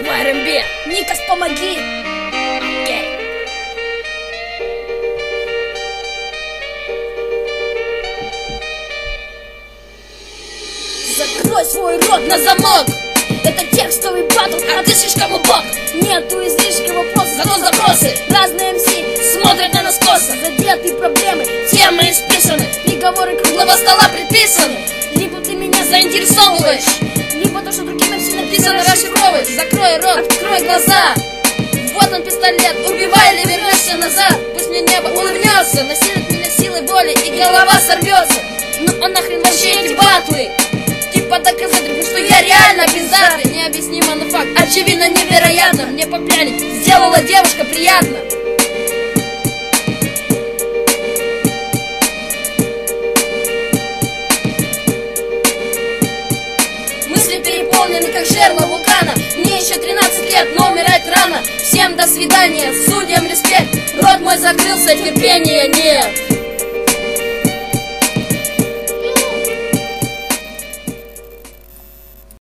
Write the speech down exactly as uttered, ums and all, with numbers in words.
эр эм би. Никас, помоги. Окей. Закрой свой рот на замок. Это текстовый батл, а ты слишком убог. Нету излишки вопросов, зато запросы. Разные эм си смотрят на нас косо. Задеты проблемы, темы исписаны, приговоры круглого стола предписаны. Либо ты меня заинтересовываешь, либо то, что другим эм си написано, расшифровываешь. Закрой рот, открой глаза. Вот он пистолет, убивай или вернешься назад. Пусть мне небо улыбнется, насилит меня силой воли и голова сорвется. Ну а нахрен вообще эти батлы? Типа доказать, что я реально пиздатый. Необъяснимо, но факт очевидно невероятно. Мне попрянить сделала девушка приятно. Мысли переполнены, как жерло вулкана. Мне еще тринадцать лет, но умирать рано. Всем до свидания, судьям респект. Рот мой закрылся, терпения нет.